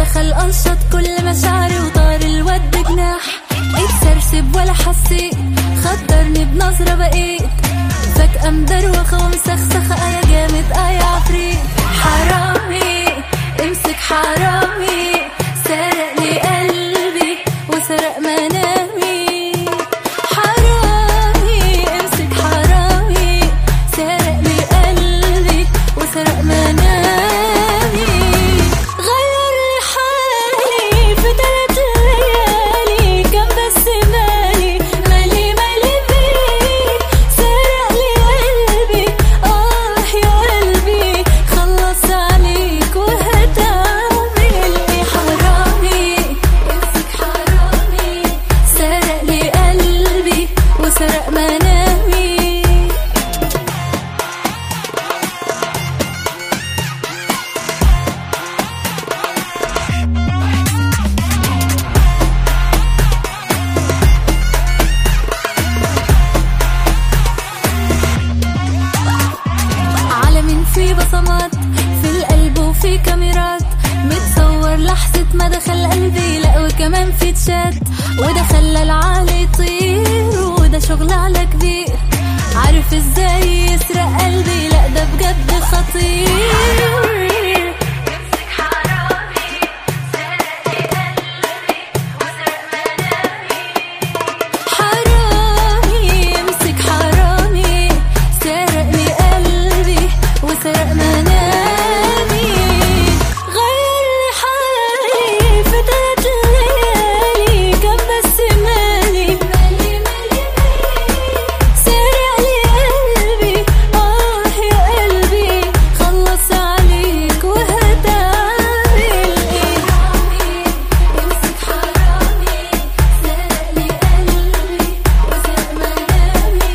ودخل أنشط كل مشاعري وطار الود جناح. اتسرسب ولا حسيت، خدرني بنظرة بقيت فجأة مدروخة ومسخسخة. يا جامد يا عفريت، حرامي امسك حرامي، سرق لي قلبي وسرق منامي. حرامي امسك حرامي، سرق لي قلبي وسرق منامي. غير لي حالي في 3 ليالي، كان بس مالي مالي بيك. سرق لي قلبي يا قلبي، خلص عليك وهتعمل ايه؟ حرامي امسك حرامي، سرق لي قلبي وسرق منامي. عالم في بصمات في القلب وفي كاميرات، متصور لحظة ما دخل قلبي، لا وكمان في تشات، وده خلى العالي يطير، وده شغل على كبير. عارف ازاي يسرق قلبي؟ لا ده بجد خطير. حرامي امسك حرامي، سرق لي قلبي وسرق منامي. غير لي حالي في 3 ليالي، كان بس مالي سرق لي قلبي يا قلبي، خلص عليك وهتعمل ايه؟ امسك حرامي، سرق لي قلبي وسرق منامي.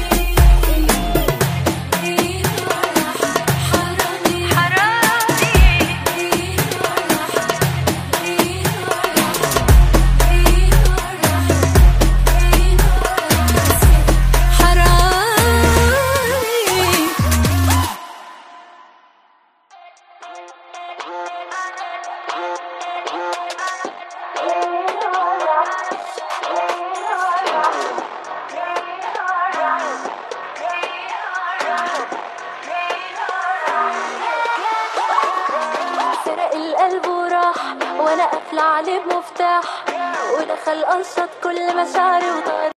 سرق القلب وراح وانا قافله عليه بمفتاح، ودخل انشط كل مشاعري وطار